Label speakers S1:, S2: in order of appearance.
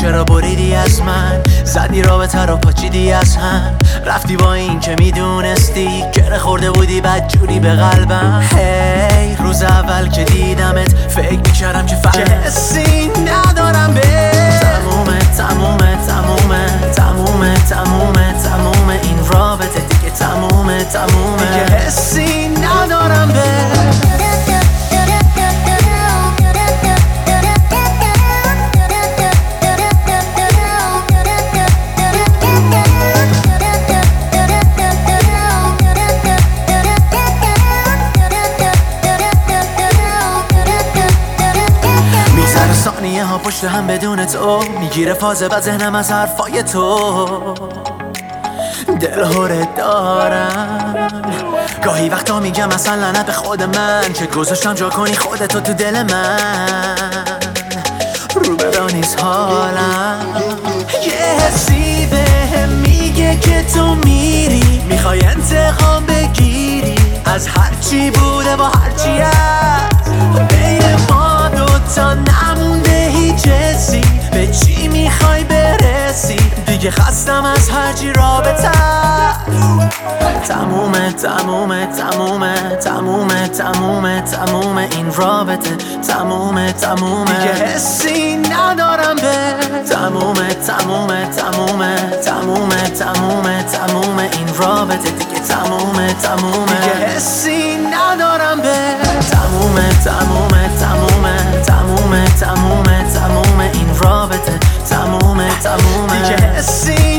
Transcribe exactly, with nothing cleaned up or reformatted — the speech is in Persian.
S1: چرا بریدی از من، زدی رابطه رو پاچیدی از هم، رفتی با این که میدونستی گره خورده بودی بد جوری به قلبم. هی روز اول که دیدمت فکر میکردم که فقط حسی ندارم به تمومه تمومه تمومه تمومه تمومه تمومه این رابطه دیگه تمومه تمومه دیگه حسی ندارم به ثانیه ها پشت هم بدون تو میگیره فازه و ذهنم از حرفای تو دل هوره دارم. گاهی وقتا میگم اصلا لعنت به خود من که گذاشتم جا کنی خودتو تو دل من. رو برا نیست حالم، یه حسی بهم میگه که تو میری، میخوای انتقام بگیری از هرچی بوده با هرچی هست. بین ما دوتا نمونده هیچ حسی، به چی میخوای برسی؟ دیگه خستم از هرچی رابطه. تمومه تمومه تمومه تمومه تمومه تمومه این رابطه تمومه تمومه دیگه حسی ندارم به تمومه تمومه تمومه تمومه تمومه تمومه این رابطه دیگه تمومه تمومه دیگه حسی ندارم به تمومه تمومه تمومه تمومه تمومه تمومه این رابطه تمومه تمومه دیگه حسی